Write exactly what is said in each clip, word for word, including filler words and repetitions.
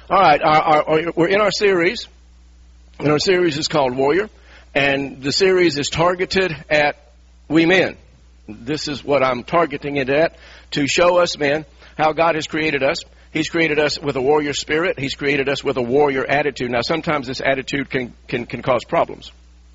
All right, our, our, our, we're in our series, and our series is called Warrior, and the series is targeted at we men. This is what I'm targeting it at, to show us men how God has created us. He's created us with a warrior spirit. He's created us with a warrior attitude. Now, sometimes this attitude can, can, can cause problems.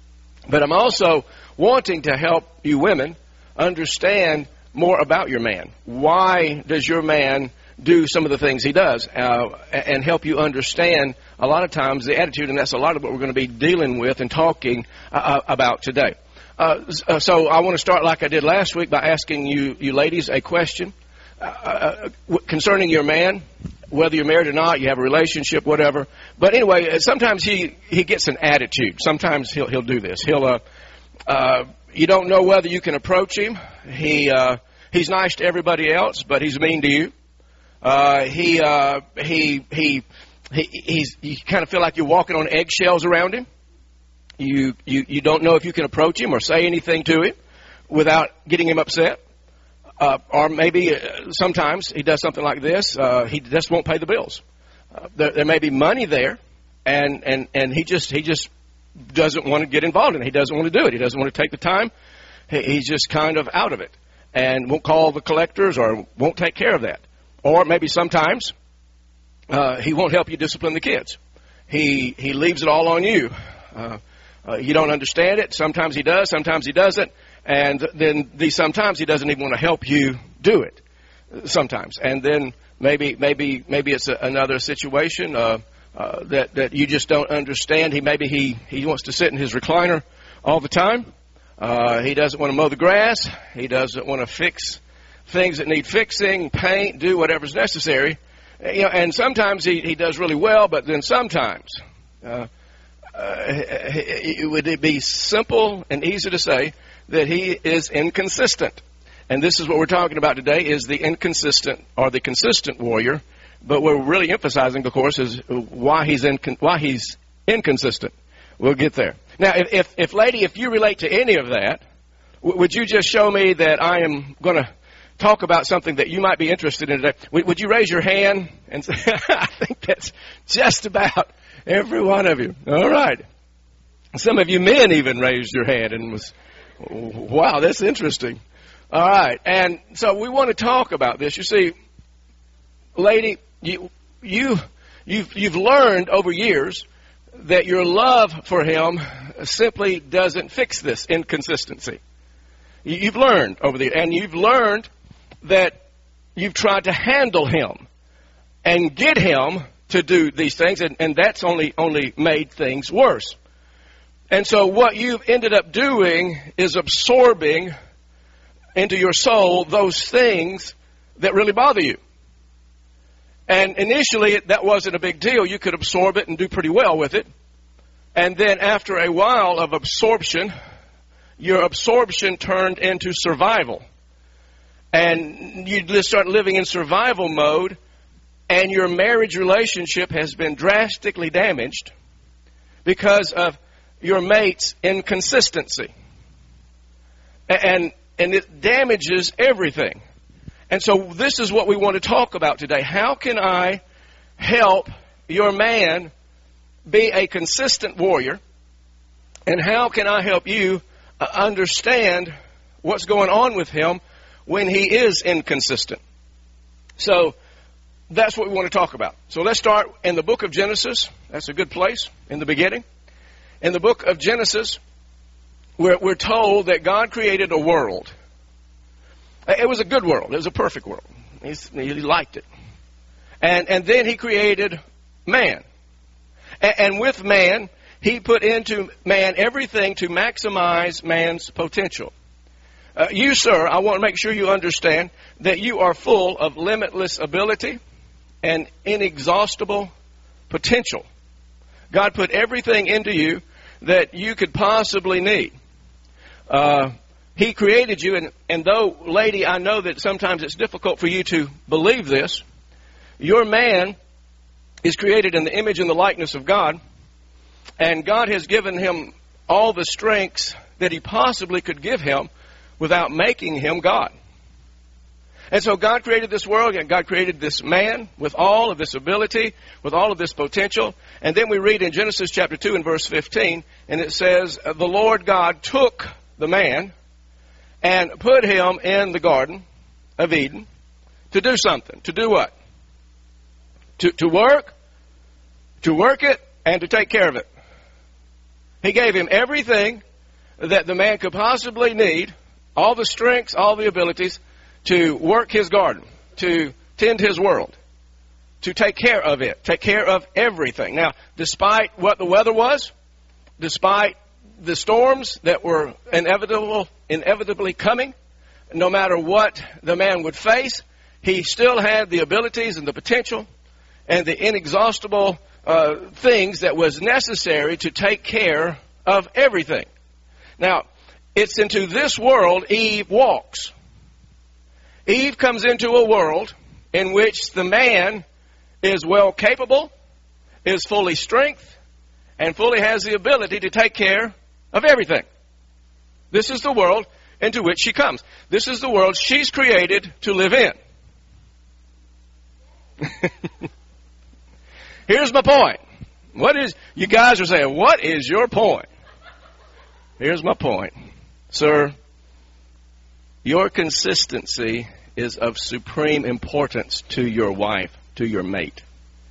But I'm also wanting to help you women understand more about your man. Why does your man do some of the things he does, uh, and help you understand a lot of times the attitude, and that's a lot of what we're going to be dealing with and talking uh, about today. Uh, so I want to start like I did last week by asking you, you ladies, a question uh, concerning your man, whether you're married or not, you have a relationship, whatever. But anyway, sometimes he, he gets an attitude. Sometimes he'll he'll do this. He'll uh, uh, you don't know whether you can approach him. He uh, he's nice to everybody else, but he's mean to you. Uh, he, uh, he, he, he, he's, you kind of feel like you're walking on eggshells around him. You, you, you don't know if you can approach him or say anything to him without getting him upset. Uh, or maybe uh, sometimes he does something like this. Uh, he just won't pay the bills. Uh, there, there may be money there, and, and, and he just, he just doesn't want to get involved in it. He doesn't want to do it. He doesn't want to take the time. He, he's just kind of out of it and won't call the collectors or won't take care of that. Or maybe sometimes uh, he won't help you discipline the kids. He he leaves it all on you. Uh, uh, you don't understand it. Sometimes he does. Sometimes he doesn't. And then the sometimes he doesn't even want to help you do it. Sometimes. And then maybe maybe maybe it's a, another situation uh, uh, that that you just don't understand. He maybe he he wants to sit in his recliner all the time. Uh, he doesn't want to mow the grass. He doesn't want to fix things that need fixing, paint, do whatever's necessary. You know, and sometimes he, he does really well, but then sometimes uh, uh, it would it be simple and easy to say that he is inconsistent. And this is what we're talking about today, is the inconsistent or the consistent warrior. But what we're really emphasizing, of course, is why he's incon- why he's inconsistent. We'll get there. Now, if, if, if lady, if you relate to any of that, w- would you just show me that I am going to talk about something that you might be interested in today? Would you raise your hand and say, I think that's just about every one of you. All right. Some of you men even raised your hand and was, wow, that's interesting. All right. And so we want to talk about this. You see, lady, you, you, you've, you've learned over years that your love for him simply doesn't fix this inconsistency. You've learned over the, and you've learned that you've tried to handle him and get him to do these things, and, and that's only only made things worse. And so what you've ended up doing is absorbing into your soul those things that really bother you. And initially, that wasn't a big deal. You could absorb it and do pretty well with it. And then after a while of absorption, your absorption turned into survival. And you just start living in survival mode, and your marriage relationship has been drastically damaged because of your mate's inconsistency. And, and it damages everything. And so this is what we want to talk about today. How can I help your man be a consistent warrior? And how can I help you understand what's going on with him when he is inconsistent? So that's what we want to talk about. So let's start in the book of Genesis. That's a good place in the beginning. In the book of Genesis, we're, we're told that God created a world. It was a good world. It was a perfect world. He's, he liked it. And, and then he created man. And, and with man, he put into man everything to maximize man's potential. Uh, you, sir, I want to make sure you understand that you are full of limitless ability and inexhaustible potential. God put everything into you that you could possibly need. Uh, he created you, and, and though, lady, I know that sometimes it's difficult for you to believe this, your man is created in the image and the likeness of God, and God has given him all the strengths that he possibly could give him without making him God. And so God created this world, and God created this man with all of this ability, with all of this potential. And then we read in Genesis chapter two and verse fifteen, and it says, the Lord God took the man and put him in the Garden of Eden to do something. To do what? To, to work, to work it, and to take care of it. He gave him everything that the man could possibly need, all the strengths, all the abilities, to work his garden, to tend his world, to take care of it, take care of everything. Now, despite what the weather was, despite the storms that were inevitable, inevitably coming, no matter what the man would face, he still had the abilities and the potential and the inexhaustible uh, things that was necessary to take care of everything. Now, it's into this world Eve walks. Eve comes into a world in which the man is well capable, is fully strength, and fully has the ability to take care of everything. This is the world into which she comes. This is the world she's created to live in. Here's my point. What is, you guys are saying, what is your point? Here's my point. Sir, your consistency is of supreme importance to your wife, to your mate.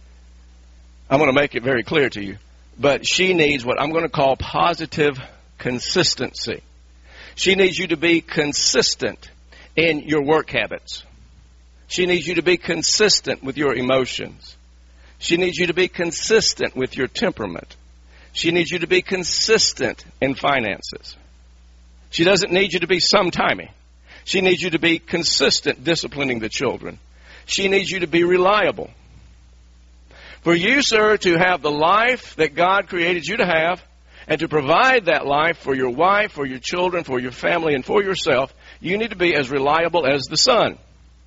I'm going to make it very clear to you. But she needs what I'm going to call positive consistency. She needs you to be consistent in your work habits. She needs you to be consistent with your emotions. She needs you to be consistent with your temperament. She needs you to be consistent in finances. She doesn't need you to be sometimey. She needs you to be consistent disciplining the children. She needs you to be reliable. For you, sir, to have the life that God created you to have and to provide that life for your wife, for your children, for your family, and for yourself, you need to be as reliable as the sun.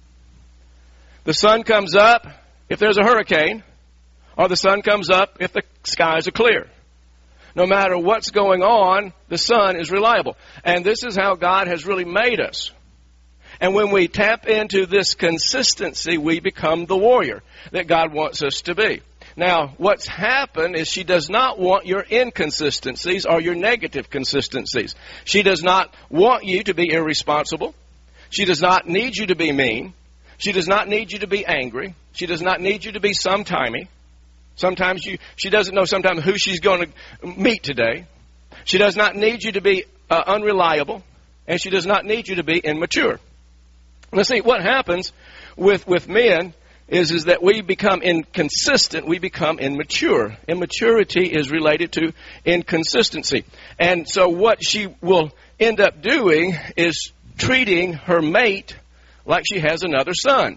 The sun comes up if there's a hurricane, or the sun comes up if the skies are clear. No matter what's going on, the sun is reliable. And this is how God has really made us. And when we tap into this consistency, we become the warrior that God wants us to be. Now, what's happened is she does not want your inconsistencies or your negative consistencies. She does not want you to be irresponsible. She does not need you to be mean. She does not need you to be angry. She does not need you to be sometimey. Sometimes you, she doesn't know sometimes who she's going to meet today. She does not need you to be uh, unreliable. And she does not need you to be immature. Now see, what happens with, with men is, is that we become inconsistent, we become immature. Immaturity is related to inconsistency. And so what she will end up doing is treating her mate like she has another son.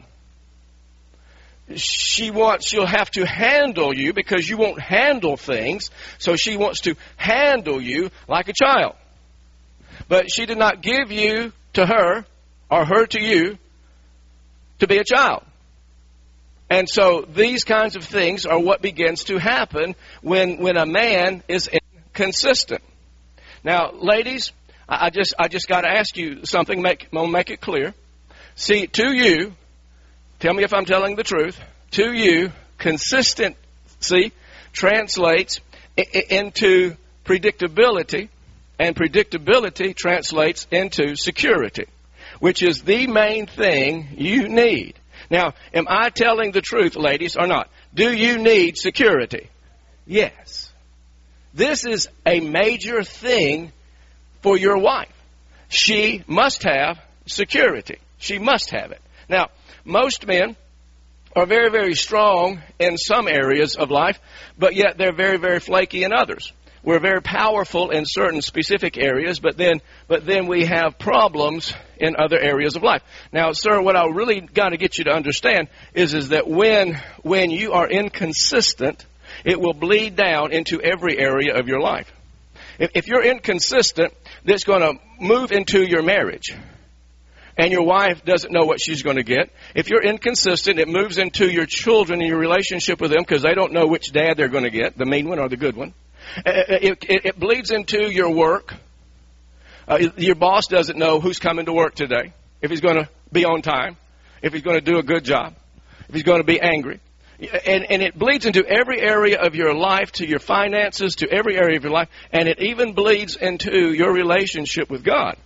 She wants, she'll have to handle you because you won't handle things, so she wants to handle you like a child. But she did not give you to her, or her to you, to be a child. And so these kinds of things are what begins to happen when, when a man is inconsistent. Now, ladies, I just I just got to ask you something. Make, I'll make it clear. See, to you, tell me if I'm telling the truth. To you, consistency translates into predictability, and predictability translates into security, which is the main thing you need. Now, am I telling the truth, ladies, or not? Do you need security? Yes. This is a major thing for your wife. She must have security. She must have it. Now, most men are very, very strong in some areas of life, but yet they're very, very flaky in others. We're very powerful in certain specific areas, but then but then we have problems in other areas of life. Now, sir, what I really got to get you to understand is, is that when when you are inconsistent, it will bleed down into every area of your life. If, if you're inconsistent, that's going to move into your marriage. And your wife doesn't know what she's going to get. If you're inconsistent, it moves into your children and your relationship with them because they don't know which dad they're going to get, the mean one or the good one. It, it, it bleeds into your work. Uh, your boss doesn't know who's coming to work today, if he's going to be on time. if he's going to do a good job, if he's going to be angry. And, and it bleeds into every area of your life, to your finances, to every area of your life, and it even bleeds into your relationship with God.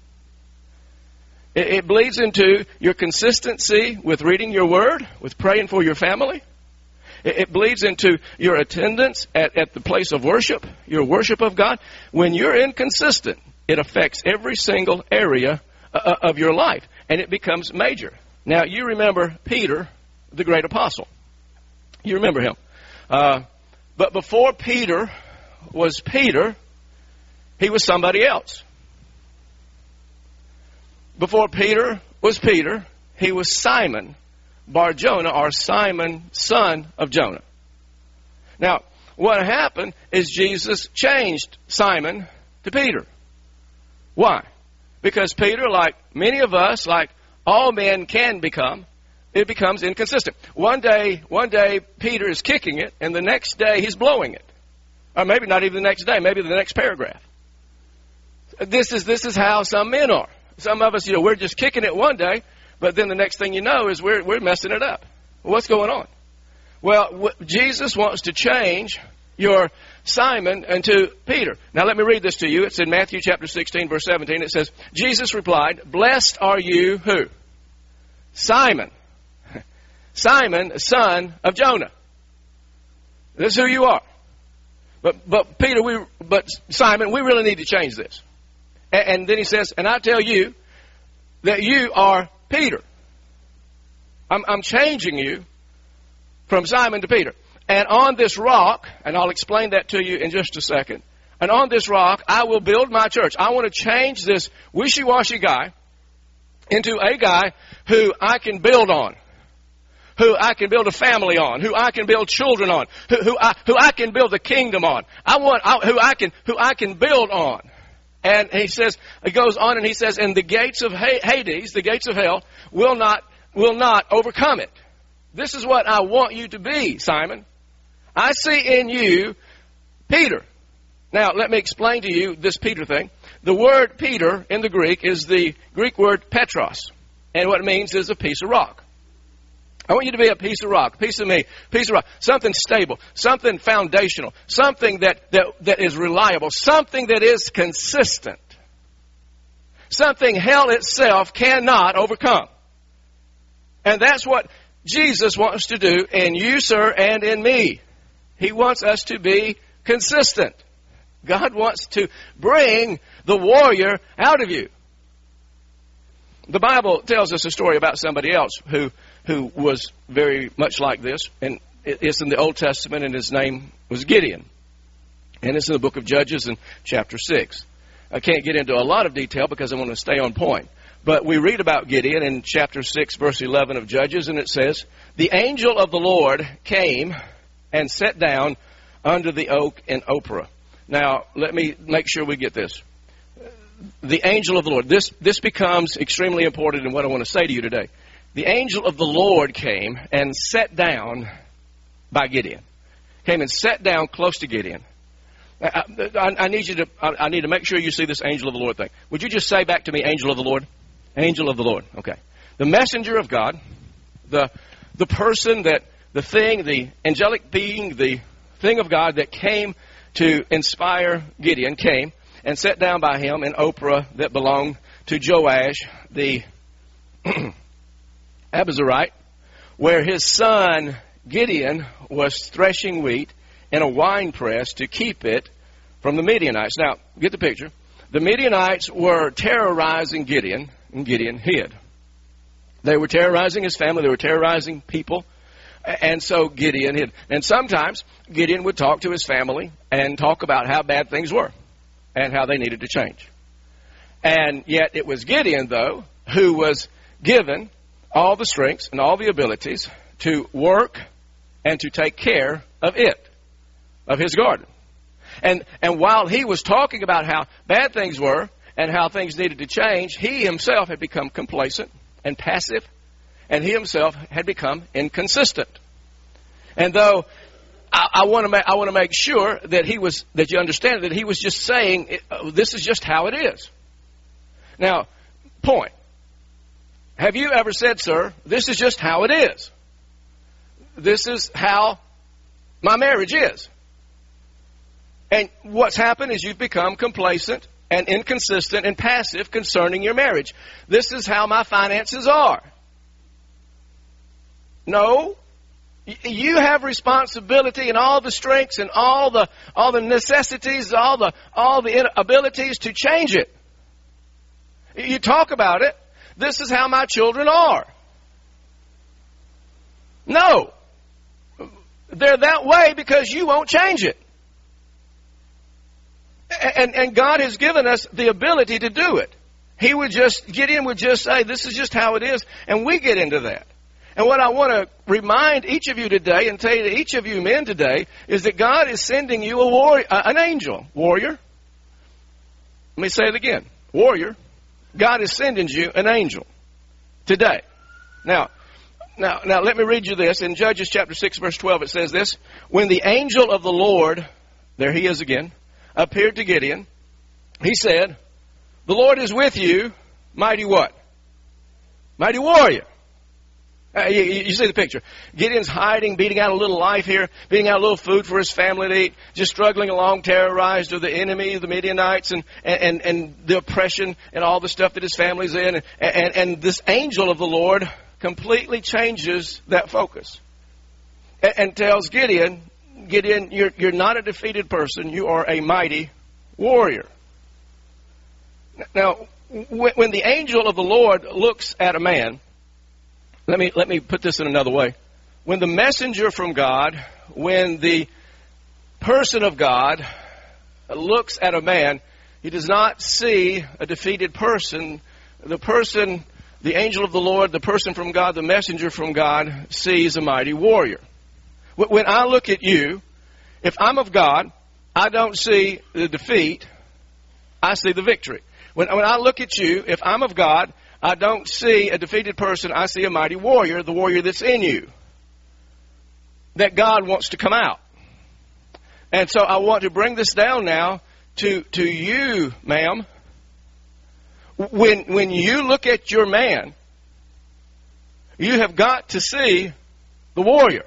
It, it bleeds into your consistency with reading your word, with praying for your family. It, it bleeds into your attendance at, at the place of worship, your worship of God. When you're inconsistent, it affects every single area uh, of your life, and it becomes major. Now, you remember Peter, the great apostle. You remember him. Uh, but before Peter was Peter, he was somebody else. Before Peter was Peter, he was Simon Bar-Jonah, or Simon, son of Jonah. Now, what happened is Jesus changed Simon to Peter. Why? Because Peter, like many of us, like all men can become, it becomes inconsistent. One day, one day Peter is kicking it, and the next day he's blowing it. Or maybe not even the next day, maybe the next paragraph. This is this is how some men are. Some of us, you know, we're just kicking it one day, but then the next thing you know is we're we're messing it up. What's going on? Well, w- Jesus wants to change your Simon into Peter. Now let me read this to you. It's in Matthew chapter sixteen, verse seventeen. It says, Jesus replied, "Blessed are you," who? Simon. Simon, son of Jonah. This is who you are. But but Peter, we but Simon, we really need to change this. And, and then he says, and I tell you that you are Peter. I'm, I'm changing you from Simon to Peter. And on this rock, and I'll explain that to you in just a second, and on this rock I will build my church. I want to change this wishy-washy guy into a guy who I can build on, who I can build a family on, who I can build children on, who, who I who I can build a kingdom on. I want I, who I can who I can build on. And he says, it goes on, and he says, and the gates of Hades, the gates of hell, will not will not overcome it. This is what I want you to be, Simon. I see in you Peter. Now, let me explain to you this Peter thing. The word Peter in the Greek is the Greek word Petros. And what it means is a piece of rock. I want you to be a piece of rock, a piece of me, a piece of rock, something stable, something foundational, something that, that, that is reliable, something that is consistent, something hell itself cannot overcome. And that's what Jesus wants to do in you, sir, and in me. He wants us to be consistent. God wants to bring the warrior out of you. The Bible tells us a story about somebody else who who was very much like this, and it's in the Old Testament, and his name was Gideon. And it's in the book of Judges in chapter six. I can't get into a lot of detail because I want to stay on point. But we read about Gideon in chapter six, verse eleven of Judges, and it says, the angel of the Lord came and sat down under the oak in Ophrah. Now, let me make sure we get this. The angel of the Lord. This, this becomes extremely important in what I want to say to you today. The angel of the Lord came and sat down by Gideon. Came and sat down close to Gideon. I, I, I need you to. I, I need to make sure you see this angel of the Lord thing. Would you just say back to me, angel of the Lord? Angel of the Lord. Okay. The messenger of God, the the person that the thing, the angelic being, the thing of God that came to inspire Gideon, came and sat down by him in Ophrah that belonged to Joash the Abiezrite, where his son Gideon was threshing wheat in a winepress to keep it from the Midianites. Now, get the picture. The Midianites were terrorizing Gideon, and Gideon hid. They were terrorizing his family. They were terrorizing people. And so Gideon hid. And sometimes Gideon would talk to his family and talk about how bad things were and how they needed to change. And yet it was Gideon, though, who was given all the strengths and all the abilities to work and to take care of it, of his garden. And and while he was talking about how bad things were and how things needed to change, he himself had become complacent and passive, and he himself had become inconsistent. And though I, I want to make I want to make sure that he was that you understand that he was just saying, this is just how it is. Now, point. Have you ever said, sir, this is just how it is? This is how my marriage is. And what's happened is you've become complacent and inconsistent and passive concerning your marriage. This is how my finances are. No. You have responsibility and all the strengths and all the all the necessities, all the all the abilities to change it. You talk about it. This is how my children are. No. They're that way because you won't change it. And, and God has given us the ability to do it. He would just, Gideon would just say, this is just how it is, and we get into that. And what I want to remind each of you today, and tell you to each of you men today, is that God is sending you a warrior, an angel. Warrior. Let me say it again. Warrior. God is sending you an angel today. Now, now, now let me read you this. In Judges chapter six, verse twelve, it says this. When the angel of the Lord, there he is again, appeared to Gideon, he said, the Lord is with you, mighty what? Mighty warrior. Uh, you, you see the picture. Gideon's hiding, beating out a little life here, beating out a little food for his family to eat, just struggling along, terrorized of the enemy, the Midianites, and, and, and the oppression and all the stuff that his family's in. And, and, and this angel of the Lord completely changes that focus and, and tells Gideon, Gideon, you're, you're not a defeated person. You are a mighty warrior. Now, when, when the angel of the Lord looks at a man, Let me let me put this in another way. When the messenger from God, when the person of God looks at a man, he does not see a defeated person. The person, the angel of the Lord, the person from God, the messenger from God, sees a mighty warrior. When I look at you, if I'm of God, I don't see the defeat. I see the victory. When, when I look at you, if I'm of God, I don't see a defeated person. I see a mighty warrior, the warrior that's in you, that God wants to come out. And so I want to bring this down now to, to you, ma'am. When, when you look at your man, you have got to see the warrior.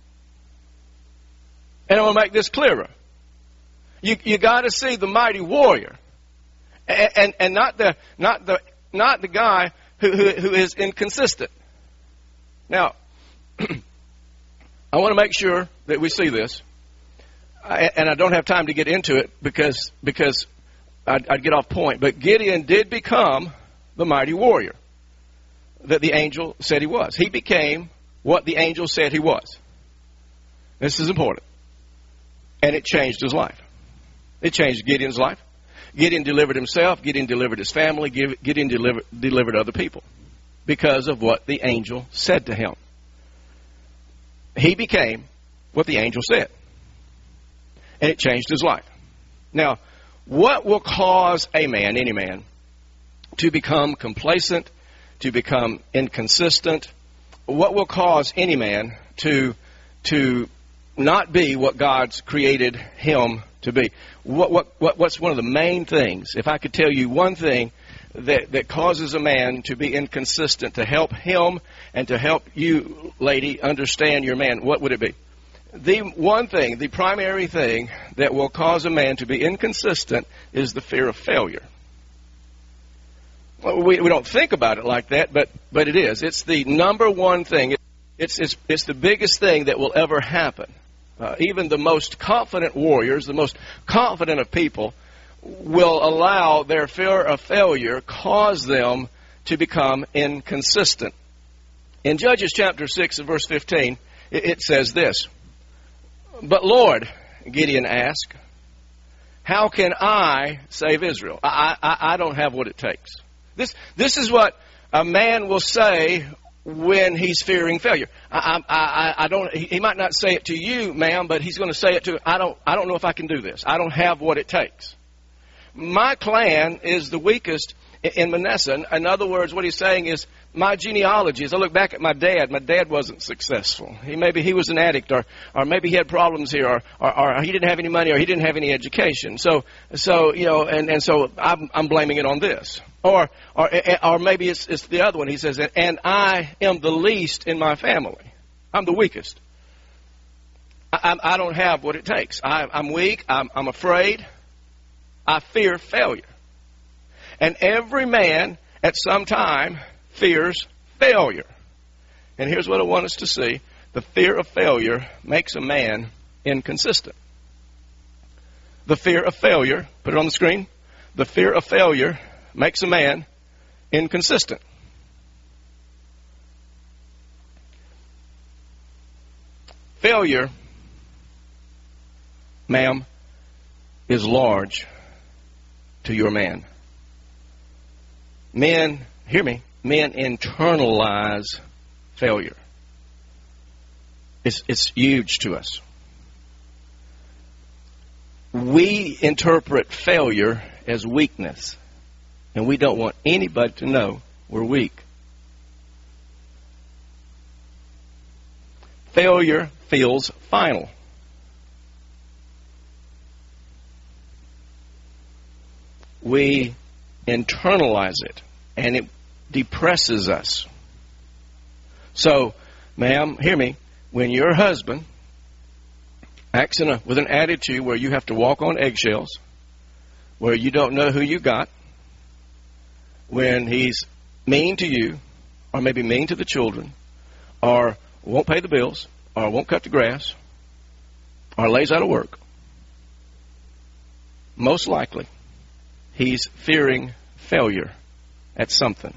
And I want to make this clearer. You, you got to see the mighty warrior. And, and, and not the, not the, Not the guy who, who, who is inconsistent. Now, I want to make sure that we see this. I, and I don't have time to get into it because, because I'd, I'd get off point. But Gideon did become the mighty warrior that the angel said he was. He became what the angel said he was. This is important. And it changed his life. It changed Gideon's life. Gideon delivered himself. Gideon delivered his family. Gideon delivered, delivered other people because of what the angel said to him. He became what the angel said. And it changed his life. Now, what will cause a man, any man, to become complacent, to become inconsistent? What will cause any man to, to not be what God's created him to be? What, what, what, what's one of the main things? If I could tell you one thing that, that causes a man to be inconsistent, to help him and to help you, lady, understand your man, what would it be? The one thing, the primary thing that will cause a man to be inconsistent is the fear of failure. Well, we, we don't think about it like that, but, but it is. It's the number one thing. It's, it's, it's the biggest thing that will ever happen. Uh, even the most confident warriors, the most confident of people, will allow their fear of failure cause them to become inconsistent. In Judges chapter six and verse fifteen, it, it says this, "But Lord," Gideon asked, "how can I save Israel? I, I, I don't have what it takes." This, this is what a man will say when he's fearing failure. I, I, I don't. He might not say it to you, ma'am, but he's going to say it to. I don't. I don't know if I can do this. I don't have what it takes. My clan is the weakest in Manasseh. In other words, what he's saying is my genealogy, as I look back at my dad, my dad wasn't successful. He maybe he was an addict, or or maybe he had problems here, or, or or he didn't have any money, or he didn't have any education. So so you know, and, and so I'm I'm blaming it on this. Or or or maybe it's it's the other one. He says, and I am the least in my family. I'm the weakest. I, I don't have what it takes. I, I'm weak. I'm, I'm afraid. I fear failure. And every man at some time fears failure. And here's what I want us to see. The fear of failure makes a man inconsistent. The fear of failure, put it on the screen. The fear of failure makes a man inconsistent. Failure, ma'am, is large to your man. Men, hear me, men internalize failure. It's, it's huge to us. We interpret failure as weakness, and we don't want anybody to know we're weak. Failure feels final. We internalize it, and it depresses us. So, ma'am, hear me. When your husband acts in a, with an attitude where you have to walk on eggshells, where you don't know who you got, when he's mean to you, or maybe mean to the children, or won't pay the bills, or won't cut the grass, or lays out of work, most likely he's fearing failure at something.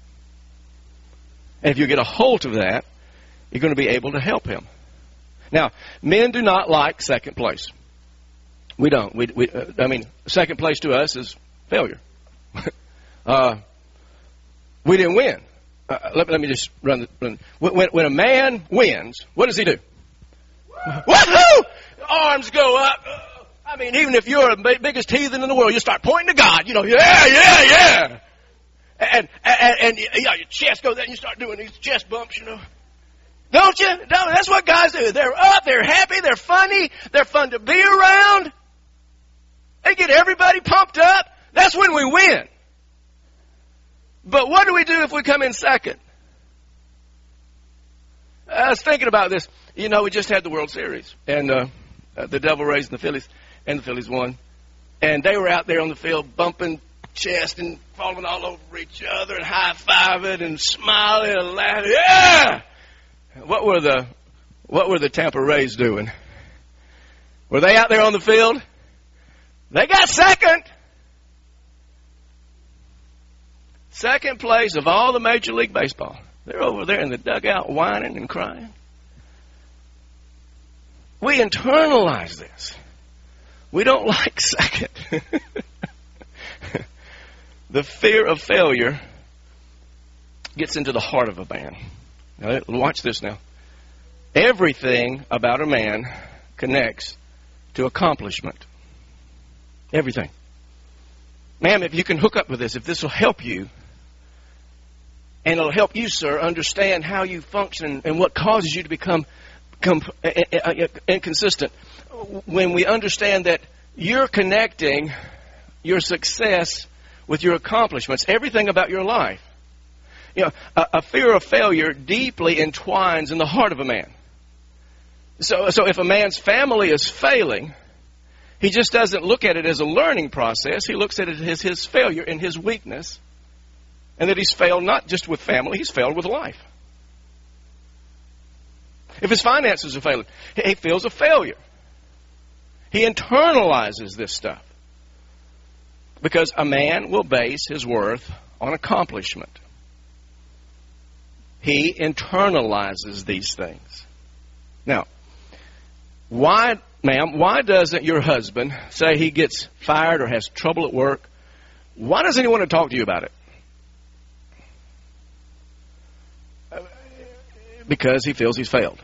And if you get a hold of that, you're going to be able to help him. Now, men do not like second place. We don't. We, we, uh, I mean, second place to us is failure. uh, we didn't win. Uh, let, let me just run. The, run. When, when a man wins, what does he do? Woohoo! Arms go up. I mean, even if you're the biggest heathen in the world, you start pointing to God. You know, yeah, yeah, yeah. And and, and you know, your chest goes out and you start doing these chest bumps, you know. Don't you? Don't, that's what guys do. They're up, they're happy, they're funny, they're fun to be around. They get everybody pumped up. That's when we win. But what do we do if we come in second? I was thinking about this. You know, we just had the World Series, and uh, the Devil Rays and the Phillies, and the Phillies won. And they were out there on the field bumping chest and falling all over each other and high-fiving and smiling and laughing. Yeah! What were the what were the Tampa Rays doing? Were they out there on the field? They got second. Second place of all the Major League Baseball. They're over there in the dugout whining and crying. We internalize this. We don't like second. The fear of failure gets into the heart of a man. Now, watch this now. Everything about a man connects to accomplishment. Everything. Ma'am, if you can hook up with this, if this will help you, and it'll help you, sir, understand how you function and what causes you to become, become inconsistent. When we understand that you're connecting your success with your accomplishments, everything about your life. You know, a, a fear of failure deeply entwines in the heart of a man. So, so if a man's family is failing, he just doesn't look at it as a learning process. He looks at it as his failure and his weakness. And that he's failed not just with family, he's failed with life. If his finances are failing, he feels a failure. He internalizes this stuff. Because a man will base his worth on accomplishment. He internalizes these things. Now, why, ma'am, why doesn't your husband say he gets fired or has trouble at work? Why doesn't he want to talk to you about it? Because he feels he's failed.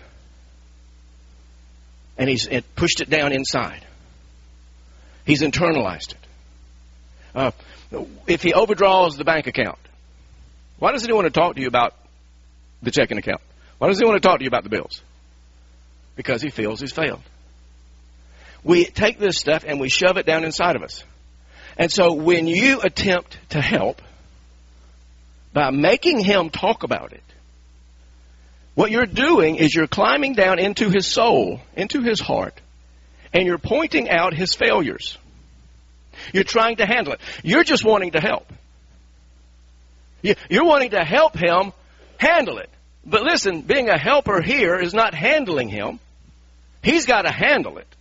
And he's pushed it down inside. He's internalized it. Uh, if he overdraws the bank account, Why doesn't he want to talk to you about the checking account? Why doesn't he want to talk to you about the bills? Because he feels he's failed. We take this stuff and we shove it down inside of us. And so when you attempt to help by making him talk about it, what you're doing is you're climbing down into his soul, into his heart, and you're pointing out his failures. You're trying to handle it. You're just wanting to help. You're wanting to help him handle it. But listen, being a helper here is not handling him. He's got to handle it.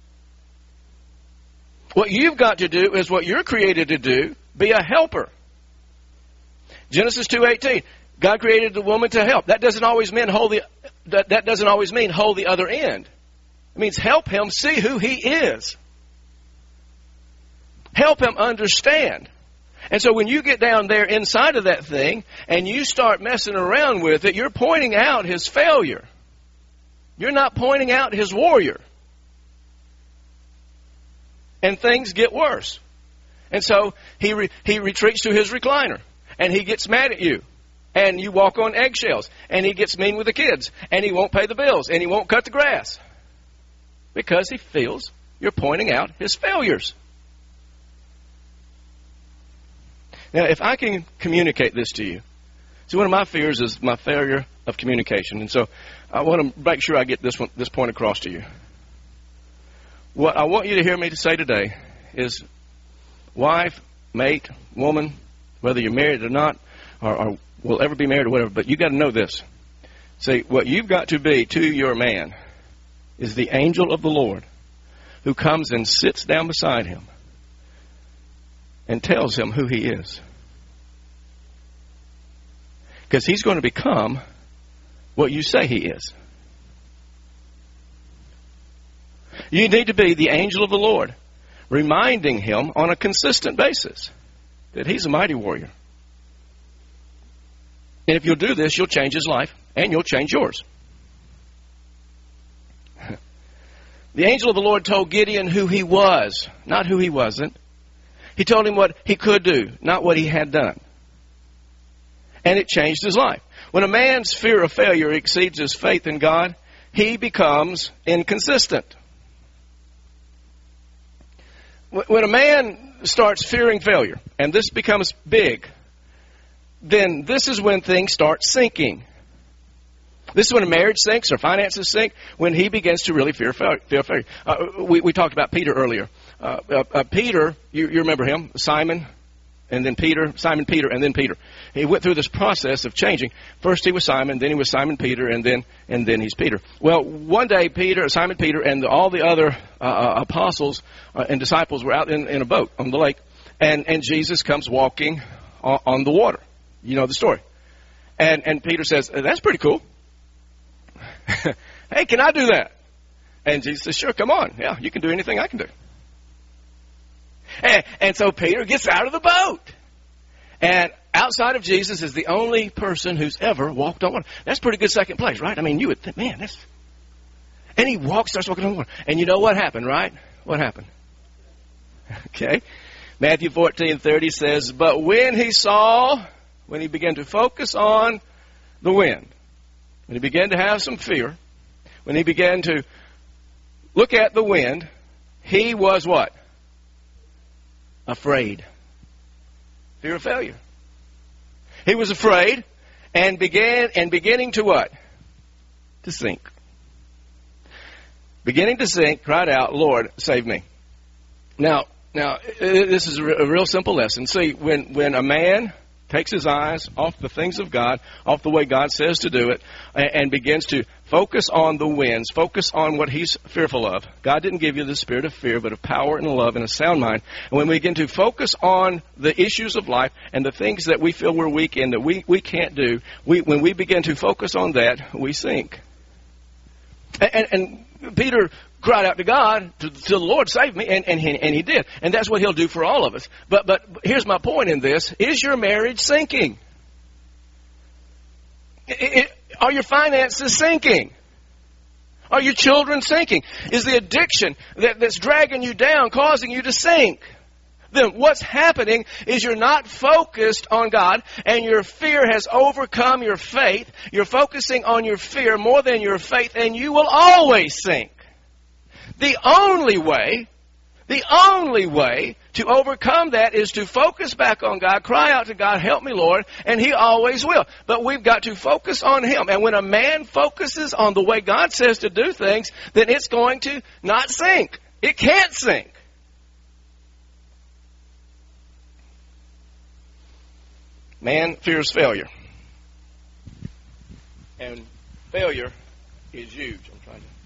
What you've got to do is what you're created to do, be a helper. Genesis two eighteen, God created the woman to help. That doesn't always mean hold the that, that doesn't always mean hold the other end. It means help him see who he is. Help him understand. And so when you get down there inside of that thing and you start messing around with it, you're pointing out his failure. You're not pointing out his warrior. And things get worse. And so he re- he retreats to his recliner. And he gets mad at you. And you walk on eggshells. And he gets mean with the kids. And he won't pay the bills. And he won't cut the grass. Because he feels you're pointing out his failures. Now, if I can communicate this to you. See, one of my fears is my failure of communication. And so I want to make sure I get this one, this point across to you. What I want you to hear me to say today is wife, mate, woman, whether you're married or not, or, or will ever be married or whatever, but you got to know this. See, what you've got to be to your man is the angel of the Lord who comes and sits down beside him and tells him who he is. Because he's going to become what you say he is. You need to be the angel of the Lord, reminding him on a consistent basis that he's a mighty warrior. And if you'll do this, you'll change his life and you'll change yours. The angel of the Lord told Gideon who he was, not who he wasn't. He told him what he could do, not what he had done. And it changed his life. When a man's fear of failure exceeds his faith in God, he becomes inconsistent. When a man starts fearing failure, and this becomes big, then this is when things start sinking. This is when a marriage sinks or finances sink, when he begins to really fear failure. Uh, we, we talked about Peter earlier. Uh, uh, uh, Peter, you, you remember him, Simon, and then Peter, Simon Peter, and then Peter. He went through this process of changing. First he was Simon, then he was Simon Peter, and then and then he's Peter. Well, one day Peter, Simon Peter, and the, all the other uh, apostles uh, and disciples were out in, in a boat on the lake, and, and Jesus comes walking on, on the water. You know the story. And and Peter says, "That's pretty cool. Hey, can I do that?" And Jesus says, "Sure, come on. Yeah, you can do anything I can do." And, and so Peter gets out of the boat. And outside of Jesus is the only person who's ever walked on water. That's pretty good second place, right? I mean, you would think, man, that's... And he walks, starts walking on water. And you know what happened, right? What happened? Okay. Matthew fourteen thirty says, "But when he saw, when he began to focus on the wind, when he began to have some fear, when he began to look at the wind, he was what? Afraid. Fear of failure. He was afraid and began and beginning to what? To sink. Beginning to sink, cried out, "Lord, save me." Now, now this is a real simple lesson. See, when, when a man takes his eyes off the things of God, off the way God says to do it, and, and begins to focus on the winds, focus on what he's fearful of. God didn't give you the spirit of fear, but of power and love and a sound mind. And when we begin to focus on the issues of life and the things that we feel we're weak in, that we, we can't do, we, when we begin to focus on that, we sink. And, and, and Peter cried out to God, to, to the Lord, "Save me," and, and, he, and he did. And that's what he'll do for all of us. But, but here's my point in this. Is your marriage sinking? It, it, are your finances sinking? Are your children sinking? Is the addiction that, that's dragging you down causing you to sink? then what's happening is you're not focused on God, and your fear has overcome your faith. You're focusing on your fear more than your faith, and you will always sink. The only way, the only way to overcome that is to focus back on God, cry out to God, help me, Lord, and He always will. But we've got to focus on Him. And when a man focuses on the way God says to do things, then it's going to not sink. It can't sink. Man fears failure. And failure is huge. I'm trying to.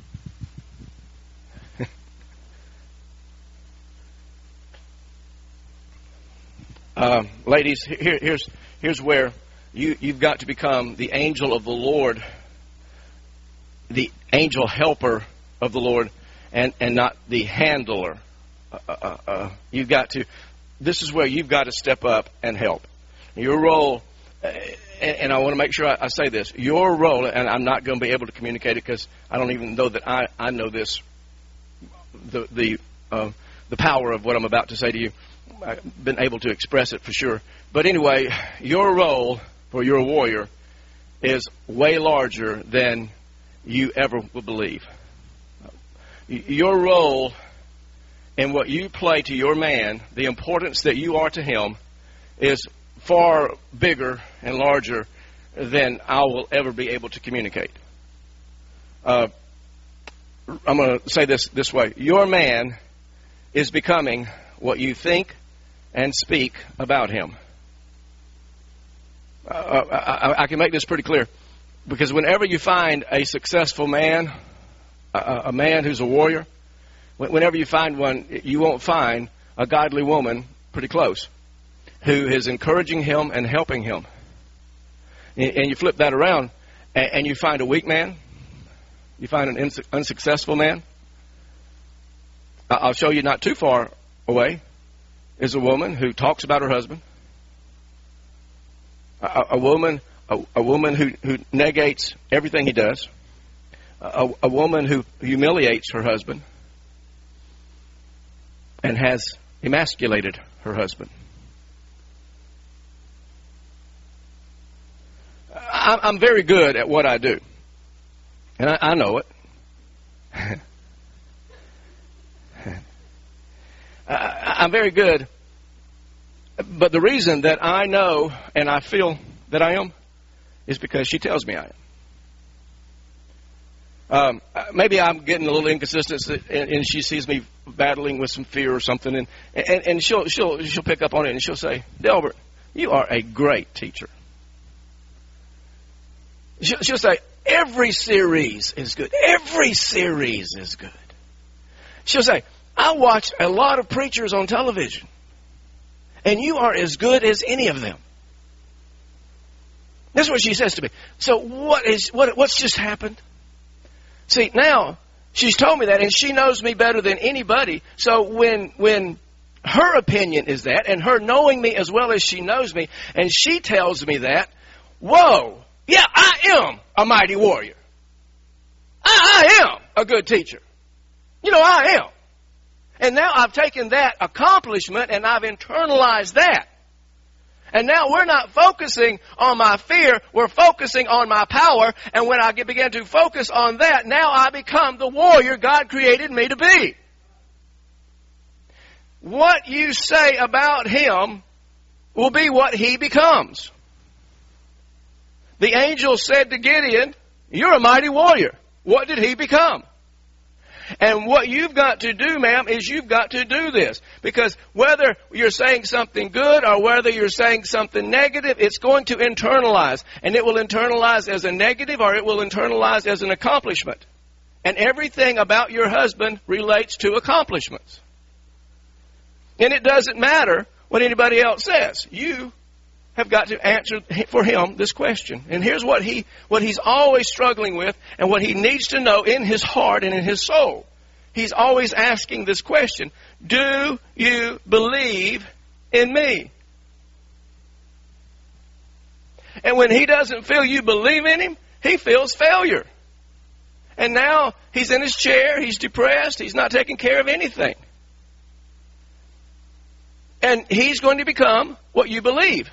Uh, ladies, here, here's here's where you, you've got to become the angel of the Lord, the angel helper of the Lord, and, and not the handler. Uh, uh, uh, you've got to, this is where you've got to step up and help. Your role, uh, and, and I want to make sure I, I say this, your role, and I'm not going to be able to communicate it because I don't even know that I, I know this, the, the, uh, the power of what I'm about to say to you. I've been able to express it for sure. But anyway, your role for your warrior is way larger than you ever will believe. Your role and what you play to your man, the importance that you are to him, is far bigger and larger than I will ever be able to communicate. Uh, I'm going to say this this way. Your man is becoming what you think and speak about him. Uh, I, I can make this pretty clear, because whenever you find a successful man, a, a man who's a warrior, whenever you find one, you won't find a godly woman pretty close who is encouraging him and helping him. And, and you flip that around, and, and you find a weak man, you find an insu- unsuccessful man. I'll show you not too far away is a woman who talks about her husband, a, a woman, a, a woman who, who negates everything he does, a, a woman who humiliates her husband and has emasculated her husband. I, I'm very good at what I do, and I, I know it. I'm very good, but the reason that I know and I feel that I am is because she tells me I am. Um, maybe I'm getting a little inconsistent, and, and she sees me battling with some fear or something, and, and, and she'll she'll she'll pick up on it, and she'll say, "Delbert, you are a great teacher." She'll, she'll say, "Every series is good. Every series is good." She'll say, "I watch a lot of preachers on television, and you are as good as any of them." That's what she says to me. So what is what? What's just happened? See, now she's told me that, and she knows me better than anybody. So when when her opinion is that, and her knowing me as well as she knows me, and she tells me that, whoa, yeah, I am a mighty warrior. I, I am a good teacher. You know, I am. And now I've taken that accomplishment and I've internalized that. And now we're not focusing on my fear, we're focusing on my power. And when I begin to focus on that, now I become the warrior God created me to be. What you say about him will be what he becomes. The angel said to Gideon, "You're a mighty warrior." What did he become? And what you've got to do, ma'am, is you've got to do this. Because whether you're saying something good or whether you're saying something negative, it's going to internalize. And it will internalize as a negative or it will internalize as an accomplishment. And everything about your husband relates to accomplishments. And it doesn't matter what anybody else says. You have got to answer for him this question. And here's what he what he's always struggling with and what he needs to know in his heart and in his soul. He's always asking this question: do you believe in me? And when he doesn't feel you believe in him, he feels failure. And now he's in his chair, he's depressed, he's not taking care of anything. And he's going to become what you believe.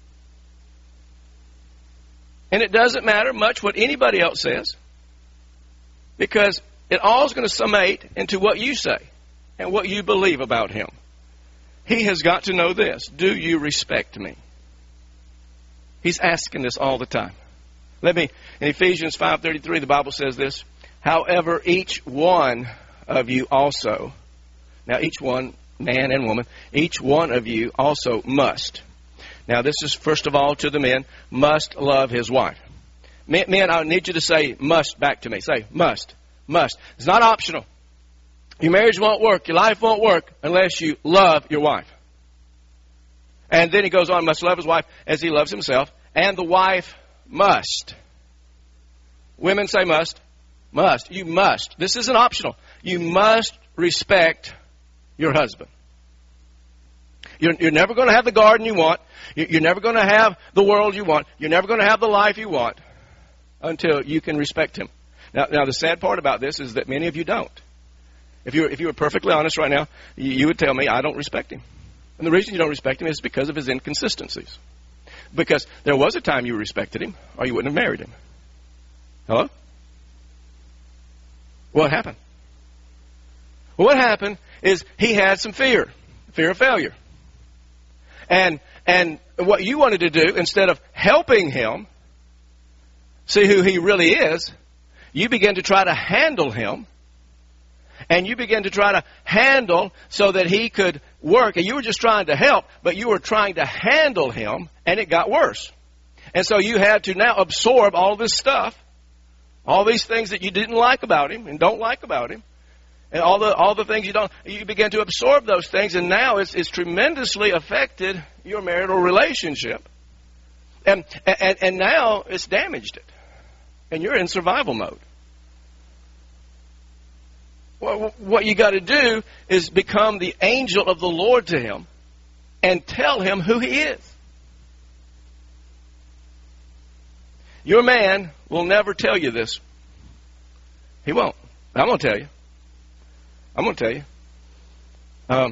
And it doesn't matter much what anybody else says, because it all is going to summate into what you say and what you believe about him. He has got to know this. Do you respect me? He's asking this all the time. Let me, in Ephesians five thirty-three, the Bible says this. However, each one of you also, now each one, man and woman, each one of you also must. Now this is first of all to the men, must love his wife. Men, men, I need you to say must back to me. Say must, must. It's not optional. Your marriage won't work, your life won't work unless you love your wife. And then he goes on, must love his wife as he loves himself, and the wife must. Women say must. Must. You must. This isn't optional. You must respect your husband. You're, you're never going to have the garden you want. You're never going to have the world you want. You're never going to have the life you want until you can respect him. Now, now the sad part about this is that many of you don't. If you were, if you were perfectly honest right now, you, you would tell me, I don't respect him. And the reason you don't respect him is because of his inconsistencies. Because there was a time you respected him, or you wouldn't have married him. Hello? What happened? Well, what happened is he had some fear, fear of failure. And and what you wanted to do, instead of helping him see who he really is, you began to try to handle him. And you began to try to handle so that he could work. And you were just trying to help, but you were trying to handle him, and it got worse. And so you had to now absorb all this stuff, all these things that you didn't like about him and don't like about him, and all the all the things you don't. You began to absorb those things, and now it's, it's tremendously affected your marital relationship. And, and and now it's damaged it, and you're in survival mode. Well, what you got to do is become the angel of the Lord to him and tell him who he is. Your man will never tell you this. He won't. I'm going to tell you. I'm going to tell you. Um,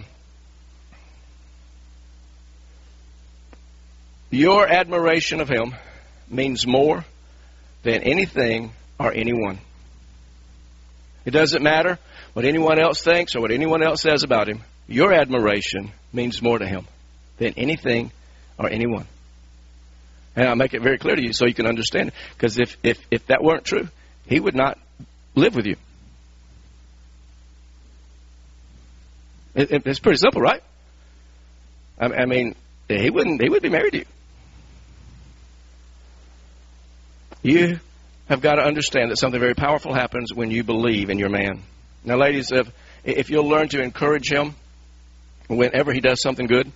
your admiration of him means more than anything or anyone. It doesn't matter what anyone else thinks or what anyone else says about him. Your admiration means more to him than anything or anyone. And I'll make it very clear to you so you can understand it. Because if, if, if that weren't true, he would not live with you. It, it, it's pretty simple, right? I, I mean, he wouldn't. He would be married to you. You have got to understand that something very powerful happens when you believe in your man. Now, ladies, if, if you'll learn to encourage him whenever he does something good,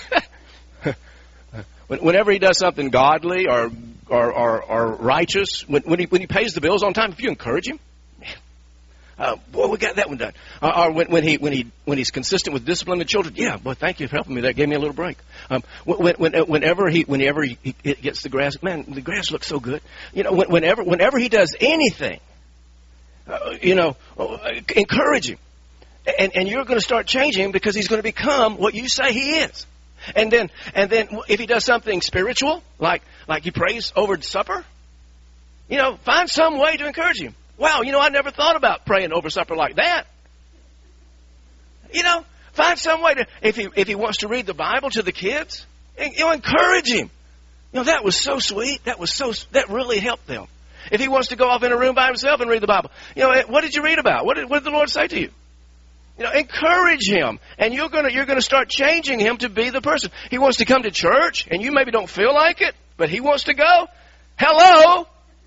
whenever he does something godly or or, or, or righteous, when, when he when he pays the bills on time, if you encourage him, man, uh, boy, we got that one done. Or, or when, when he when he when he's consistent with disciplining the children, yeah, boy, thank you for helping me. That gave me a little break. Um, when, when, whenever he whenever he, he gets the grass, man, the grass looks so good. You know, whenever whenever he does anything. Uh, you know, encourage him. And, and you're going to start changing him because he's going to become what you say he is. And then and then if he does something spiritual, like like he prays over supper, you know, find some way to encourage him. Wow, you know, I never thought about praying over supper like that. You know, find some way to, if he if he wants to read the Bible to the kids, you know, encourage him. You know, that was so sweet. That was so, that really helped them. If he wants to go off in a room by himself and read the Bible, you know, what did you read about? What did, what did the Lord say to you? You know, encourage him, and you're gonna you're gonna start changing him to be the person. He wants to come to church, and you maybe don't feel like it, but he wants to go. Hello.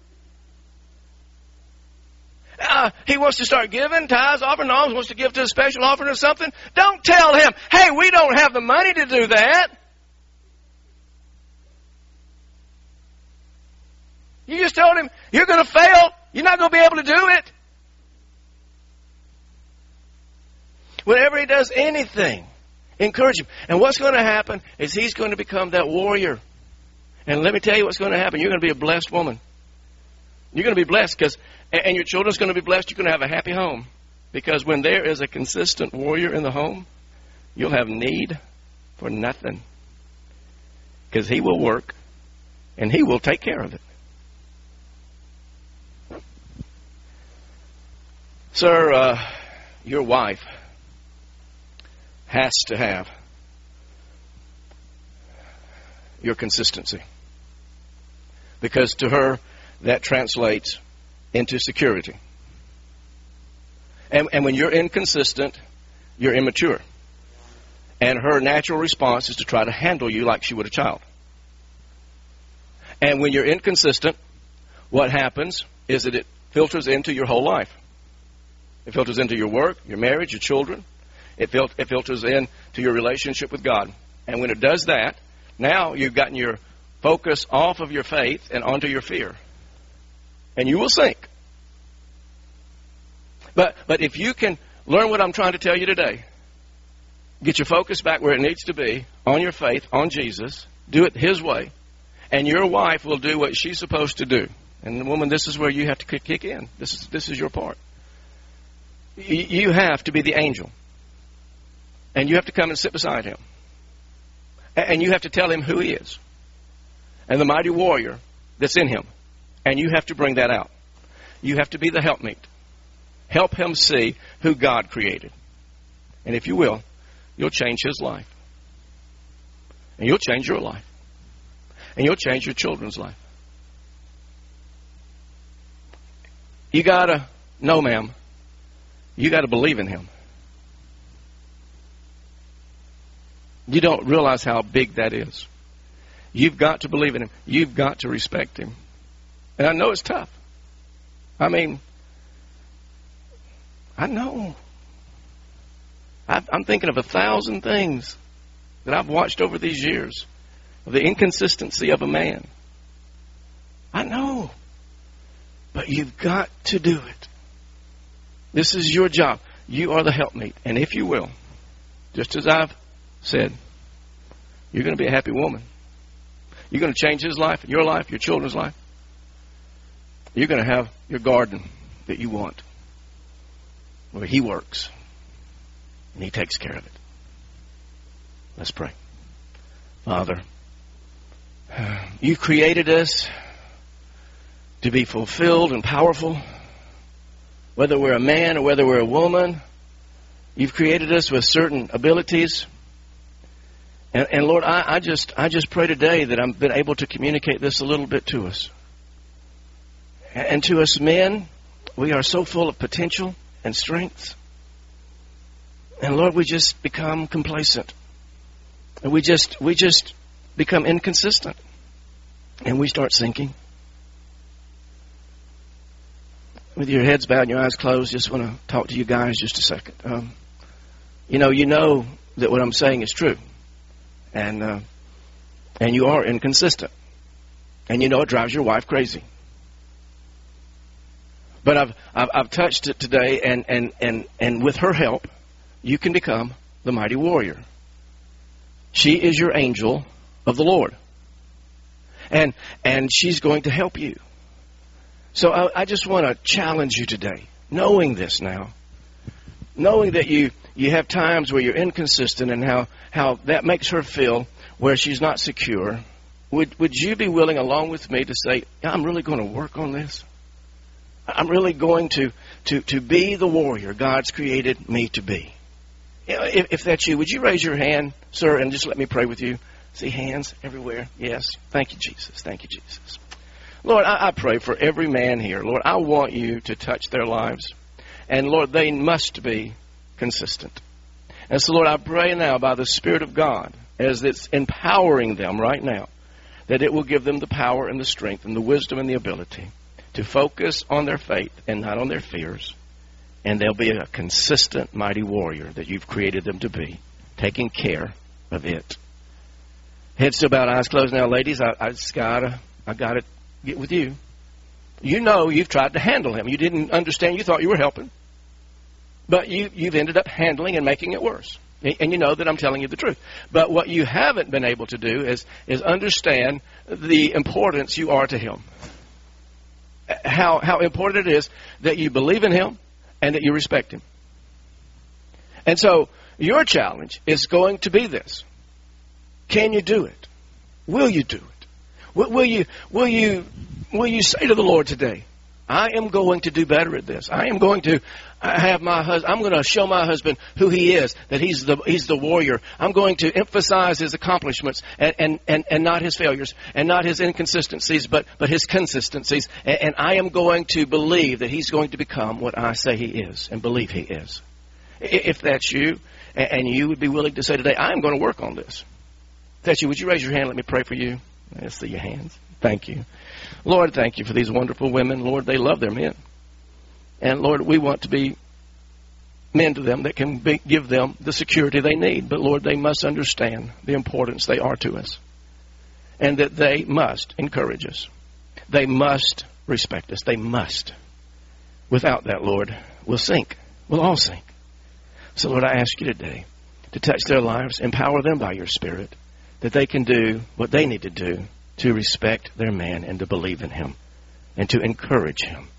Uh, he wants to start giving tithes, offering alms, wants to give to a special offering or something. Don't tell him, hey, we don't have the money to do that. You just told him, you're going to fail. You're not going to be able to do it. Whenever he does anything, encourage him. And what's going to happen is he's going to become that warrior. And let me tell you what's going to happen. You're going to be a blessed woman. You're going to be blessed, because, and your children's going to be blessed. You're going to have a happy home. Because when there is a consistent warrior in the home, you'll have need for nothing. Because He will work and He will take care of it. Sir, uh, your wife has to have your consistency. Because to her, that translates into security. And, and when you're inconsistent, you're immature. And her natural response is to try to handle you like she would a child. And when you're inconsistent, what happens is that it filters into your whole life. It filters into your work, your marriage, your children. It, fil- it filters into your relationship with God. And when it does that, now you've gotten your focus off of your faith and onto your fear. And you will sink. But but if you can learn what I'm trying to tell you today, get your focus back where it needs to be, on your faith, on Jesus, do it His way, and your wife will do what she's supposed to do. And the woman, this is where you have to kick in. This is this is your part. You have to be the angel. And you have to come and sit beside Him. And you have to tell Him who He is. And the mighty warrior that's in Him. And you have to bring that out. You have to be the helpmeet. Help him see who God created. And if you will, you'll change his life. And you'll change your life. And you'll change your children's life. You got to know, ma'am, you got to believe in Him. You don't realize how big that is. You've got to believe in Him. You've got to respect Him. And I know it's tough. I mean, I know. I've, I'm thinking of a thousand things that I've watched over these years of the inconsistency of a man. I know. But you've got to do it. This is your job. You are the helpmeet. And if you will, just as I've said, you're going to be a happy woman. You're going to change his life, your life, your children's life. You're going to have your garden that you want, where He works and He takes care of it. Let's pray. Father, You created us to be fulfilled and powerful, whether we're a man or whether we're a woman. You've created us with certain abilities. And, and Lord, I, I just I just pray today that I've been able to communicate this a little bit to us. And to us men, we are so full of potential and strengths. And Lord, we just become complacent. And we just we just become inconsistent. And we start sinking. With your heads bowed and your eyes closed, just want to talk to you guys just a second. Um, you know, you know that what I'm saying is true. And uh, and you are inconsistent. And you know it drives your wife crazy. But I've, I've I've touched it today, and, and, and, and with her help, you can become the mighty warrior. She is your angel of the Lord. And and she's going to help you. So I, I just want to challenge you today, knowing this now, knowing that you, you have times where you're inconsistent and how, how that makes her feel where she's not secure. Would would you be willing, along with me, to say, I'm really going to work on this? I'm really going to, to, to be the warrior God's created me to be. If, if that's you, would you raise your hand, sir, and just let me pray with you? See hands everywhere? Yes. Thank you, Jesus. Thank you, Jesus. Lord, I, I pray for every man here. Lord, I want you to touch their lives. And Lord, they must be consistent. And so, Lord, I pray now by the Spirit of God, as it's empowering them right now, that it will give them the power and the strength and the wisdom and the ability to focus on their faith and not on their fears. And they'll be a consistent, mighty warrior that you've created them to be, taking care of it. Heads still bowed, eyes closed now. Ladies, I, I just gotta, I gotta get with you. You know you've tried to handle him. You didn't understand. You thought you were helping. But you, you've ended up handling and making it worse. And you know that I'm telling you the truth. But what you haven't been able to do is, is understand the importance you are to him. How, how important it is that you believe in him and that you respect him. And so your challenge is going to be this. Can you do it? Will you do it? Will, will you, will you, will you say to the Lord today, I am going to do better at this. I am going to have my husband, I'm going to show my husband who he is, that he's the, he's the warrior. I'm going to emphasize his accomplishments and, and, and, and not his failures and not his inconsistencies, but, but his consistencies. And, and I am going to believe that he's going to become what I say he is and believe he is. If that's you, and you would be willing to say today, I am going to work on this. If that's you, would you raise your hand? Let me pray for you. Let's see your hands. Thank you. Lord, thank you for these wonderful women. Lord, they love their men. And Lord, we want to be men to them that can be, give them the security they need. But Lord, they must understand the importance they are to us. And that they must encourage us. They must respect us. They must. Without that, Lord, we'll sink. We'll all sink. So Lord, I ask you today to touch their lives, empower them by your Spirit, that they can do what they need to do to respect their man and to believe in him and to encourage him